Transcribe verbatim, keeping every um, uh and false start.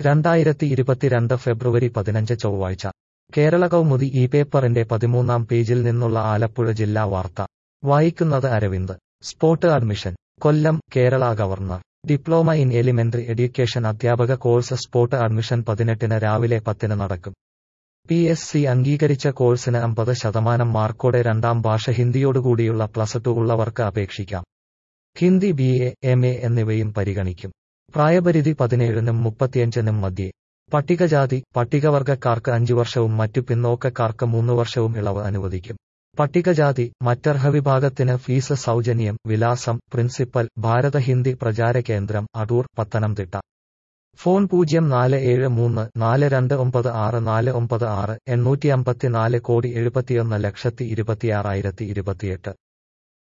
രണ്ടായിരത്തി ഇരുപത്തിരണ്ട് ഫെബ്രുവരി പതിനഞ്ച് ചൊവ്വാഴ്ച കേരള കൗമുദി ഈ പേപ്പറിന്റെ പതിമൂന്നാം പേജിൽ നിന്നുള്ള ആലപ്പുഴ ജില്ലാ വാർത്ത വായിക്കുന്നത് Aravind. Spot admission Kollam. Kerala governor diploma in elementary education അധ്യാപക കോഴ്സ് സ്പോട്ട് അഡ്മിഷൻ പതിനെട്ടിന് രാവിലെ പത്തിന് നടക്കും. പി എസ് സി അംഗീകരിച്ച കോഴ്സിന് അമ്പത് ശതമാനം മാർക്കോടെ രണ്ടാം ഭാഷ ഹിന്ദിയോടുകൂടിയുള്ള പ്ലസ് ടു ഉള്ളവർക്ക് അപേക്ഷിക്കാം. Hindi, B A, M A എന്നിവയും പരിഗണിക്കും. പ്രായപരിധി പതിനേഴിനും മുപ്പത്തിയഞ്ചിനും മധ്യേ. പട്ടികജാതി പട്ടികവർഗക്കാർക്ക് അഞ്ചു വർഷവും മറ്റു പിന്നോക്കക്കാർക്ക് മൂന്ന് വർഷവും ഇളവ് അനുവദിക്കും. പട്ടികജാതി മറ്റർഹ വിഭാഗത്തിന് ഫീസ് സൗജന്യം. വിലാസം: പ്രിൻസിപ്പൽ, ഭാരത ഹിന്ദി പ്രചാര കേന്ദ്രം, അടൂർ, പത്തനംതിട്ട. ഫോൺ പൂജ്യം നാല് ഏഴ് മൂന്ന് നാല് രണ്ട് ഒമ്പത് ആറ് നാല് ഒമ്പത് ആറ്. എണ്ണൂറ്റി അമ്പത്തിനാല് കോടി എഴുപത്തിയൊന്ന് ലക്ഷത്തി ഇരുപത്തിയാറായിരത്തി ഇരുപത്തിയെട്ട്.